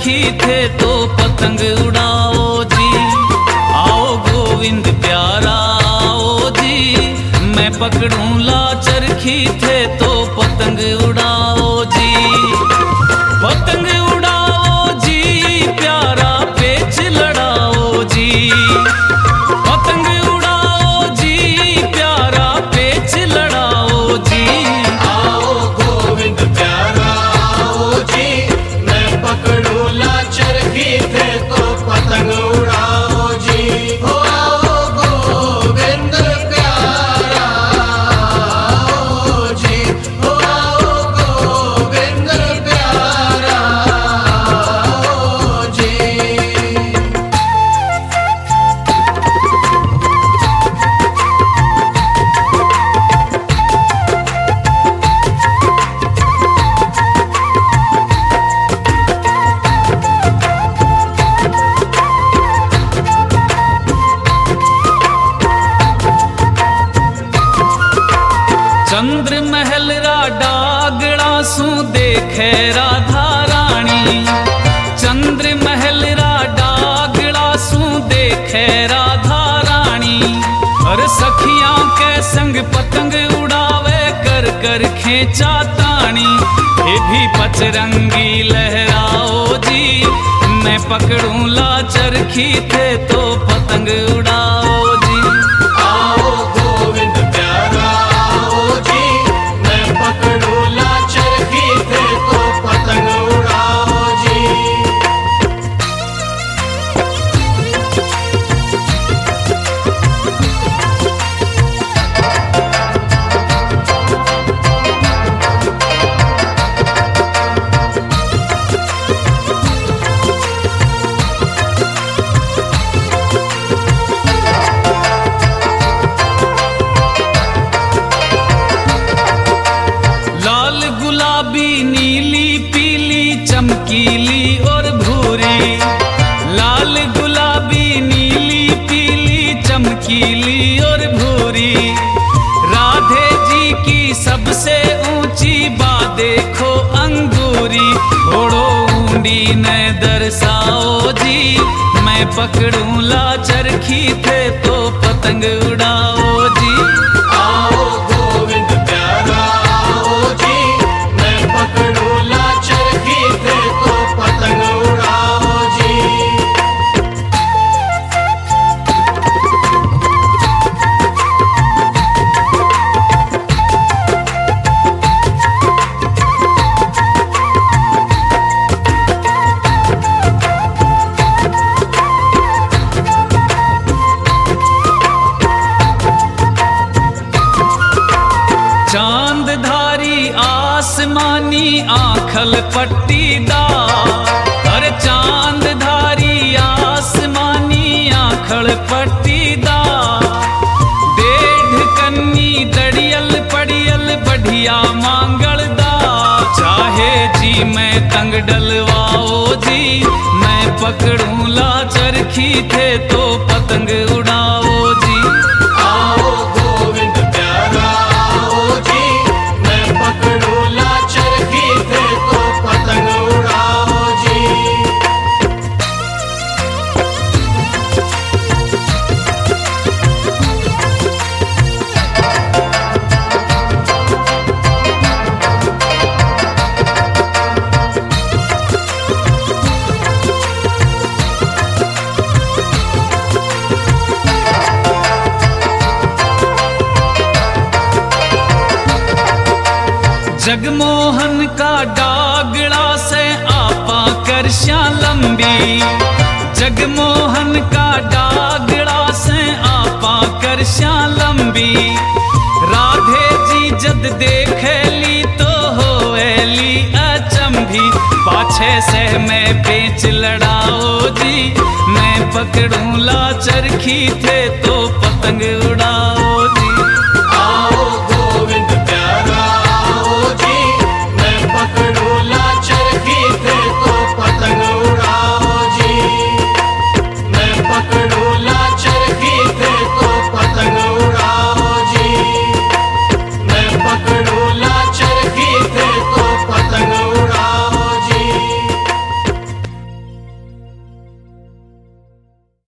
चरखी थे तो पतंग उड़ाओ जी। आओ गोविंद प्यारा आओ जी, मैं पकड़ूं ला चरखी थे तो पतंग उड़ाओ जी। पतंग उड़ाओ जी प्यारा पेच लड़ाओ जी। पतंग उड़ाओ जी प्यारा पेच लड़ाओ जी। आओ गोविंद प्यारा आओ जी, मैं पकड़ूं ला चरखी थे तो पतंग उड़ाओ जी। हो आओ गोविंद प्यारा आओ जी, हो आओ गोविंद प्यारा आओ जी। चंद्र महल रा डागड़ा सू देखे राधा रानी। चंद्र महल रा डागड़ा सू देखे राधा रानी। और सखियां के संग पतंग उड़ावे कर कर खेचा तानी। ये भी पचरंगी लहराओ जी, मैं पकड़ूं ला चरखी थे तो पतंग उड़ाओ जी। आओ गोविंद प्यारा आओ जी, मैं पकड़ूं ला चरखी थे तो पतंग उड़ाओ जी। लाल गुलाबी नीली पीली चमकीली और भूरी। लाल गुलाबी नीली पीली चमकीली और भूरी। राधे जी की सबसे ऊंची बात देखो अंगूरी। घोड़ो ऊंडी न दर्शाओ जी, मैं पकड़ूं ला चरखी थे तो पतंग उड़ाओ जी। आओ गोविंद प्यारा आओ जी, मैं पकड़ूं ला चरखी थे तो पतंग उड़ाओ जी। चांदधारी आसमानी आंखल पट्टीदार। अरे चांदधारी आसमानी आंखल पट्टीदार। डेढ़ कन्नी दड़ियल पड़ियल बढ़िया मांगलदार। चाहे जी मैं तंग डलवाओ जी, मैं पकड़ूं ला चरखी थे तो पतंग उड़ाओ जी। आओ गोविंद प्यारा आओ जी, मैं पकड़ूं ला चरखी थे तो पतंग उड़ाओ जी। जगमोहन का डागड़ा से आपा करश्या लंबी। जगमोहन का डागड़ा से आपा करश्या लंबी। राधे जी जद देखेली तो होएली अचंभी। पाछे से मैं पेच लड़ाओ जी, मैं पकड़ूं ला चरखी थे तो पतंग